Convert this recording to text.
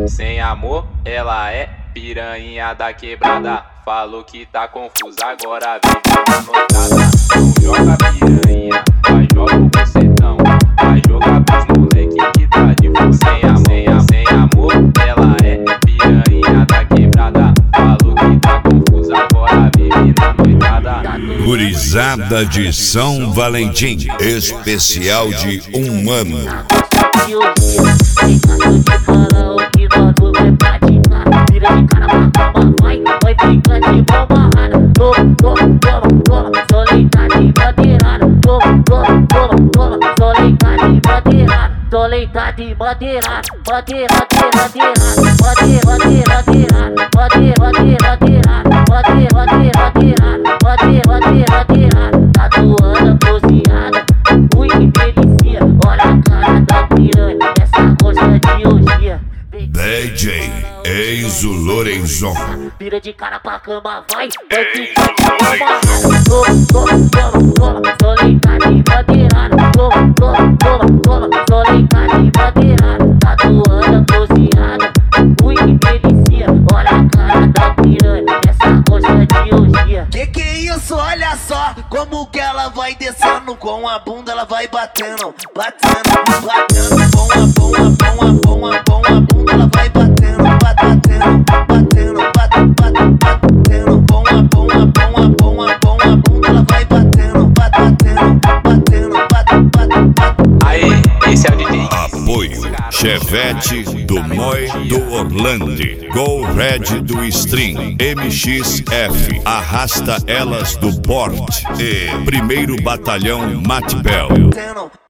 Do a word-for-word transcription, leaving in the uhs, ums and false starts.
Sem amor, ela é piranha da quebrada. Falou que tá confusa, agora vive na noitada. Não joga piranha, vai joga o bucetão. Vai jogar pros moleque que tá de full. Sem amor, sem, sem amor, ela é piranha da quebrada. Falou que tá confusa, agora vive na noitada. Gurizada de São Valentim, especial de um ano. Solita de bandeira, bandeira, bandeira, bandeira, bandeira, bandeira, bandeira, bandeira, bandeira, bandeira, tatuando cozinhada, ui que delícia, olha a cara da piranha, essa coxa de hoje. D J Enzo Lorenzon. Vira de cara pra cama, vai, vai ficar de amarrado. Toma, toma, toma, toma, solita de bandeira, toma, toma, toma, toma, solita de bandeira, tatuando cozinhada, ui que delícia, olha a cara da piranha, essa coxa de hoje. Que que é isso? Olha só como que ela vai descendo, com a bunda ela vai batendo, batendo, batendo, com a bunda, com a bunda, com a bunda ela vai batendo, batendo, batendo, batendo, batendo, com a bunda, com a bunda, com a bunda ela vai batendo, batendo, batendo, batendo, batendo. Aí, esse é o D J. Apoio Chevette do Moi do Orlando, Go Red do Stream, M X F, Arrasta Elas do Porte e Primeiro Batalhão Matbel.